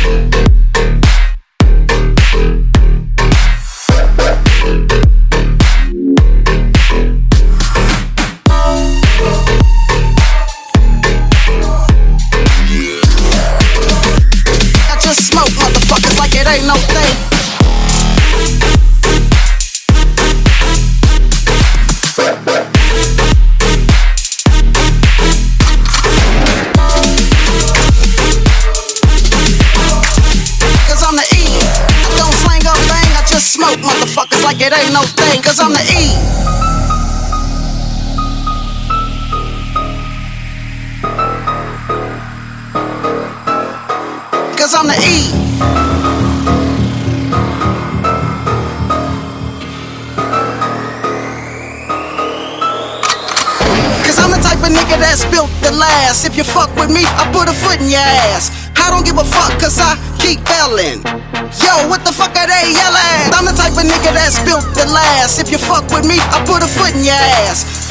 Ain't no thing. Cause I'm the E. I don't slang a thing, I just smoke motherfuckers like it ain't no thing. Cause I'm the E. Cause I'm the E. Nigga that's built to last. If you fuck with me, I put a foot in your ass. I don't give a fuck cause I keep yelling. Yo, what the fuck are they yelling? I'm the type of nigga that's built to last. If you fuck with me, I put a foot in your ass.